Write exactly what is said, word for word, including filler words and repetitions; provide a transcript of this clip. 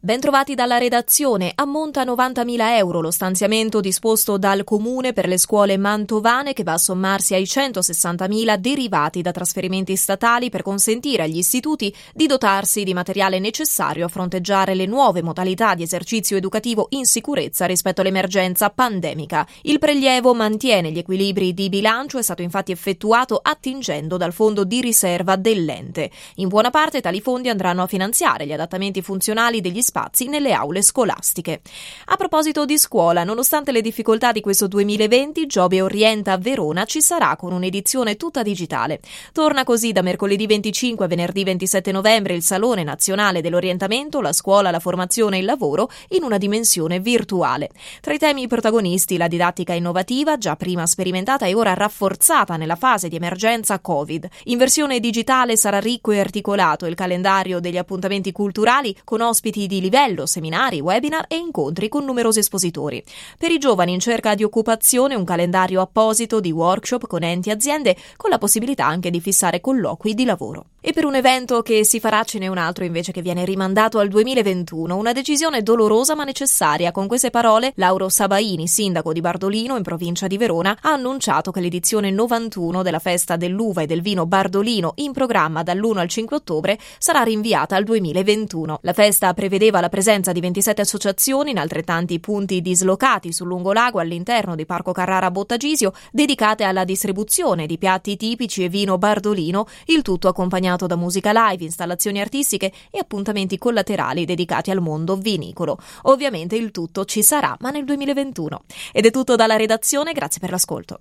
Bentrovati dalla redazione. Ammonta a novantamila euro lo stanziamento disposto dal Comune per le scuole mantovane, che va a sommarsi ai centosessantamila derivati da trasferimenti statali per consentire agli istituti di dotarsi di materiale necessario a fronteggiare le nuove modalità di esercizio educativo in sicurezza rispetto all'emergenza pandemica. Il prelievo mantiene gli equilibri di bilancio, è stato infatti effettuato attingendo dal fondo di riserva dell'ente. In buona parte tali fondi andranno a finanziare gli adattamenti funzionali degli spazi nelle aule scolastiche. A proposito di scuola, nonostante le difficoltà di questo duemilaventi, Giobbe Orienta a Verona ci sarà con un'edizione tutta digitale. Torna così da mercoledì venticinque a venerdì ventisette novembre il Salone Nazionale dell'Orientamento, la scuola, la formazione e il lavoro in una dimensione virtuale. Tra i temi protagonisti la didattica innovativa, già prima sperimentata e ora rafforzata nella fase di emergenza Covid. In versione digitale sarà ricco e articolato il calendario degli appuntamenti culturali con ospiti di livello, seminari, webinar e incontri con numerosi espositori. Per i giovani in cerca di occupazione un calendario apposito di workshop con enti e aziende, con la possibilità anche di fissare colloqui di lavoro. E per un evento che si farà ce n'è un altro invece che viene rimandato al duemilaventuno, una decisione dolorosa ma necessaria. Con queste parole Lauro Sabaini, sindaco di Bardolino in provincia di Verona, ha annunciato che l'edizione novantuno della festa dell'uva e del vino Bardolino, in programma dall'primo al cinque ottobre, sarà rinviata al duemilaventuno. La festa prevedeva la presenza di ventisette associazioni in altrettanti punti dislocati sul lungolago all'interno di Parco Carrara Bottagisio, dedicate alla distribuzione di piatti tipici e vino Bardolino, il tutto accompagnato da musica live, installazioni artistiche e appuntamenti collaterali dedicati al mondo vinicolo. Ovviamente il tutto ci sarà, ma nel duemilaventuno. Ed è tutto dalla redazione, grazie per l'ascolto.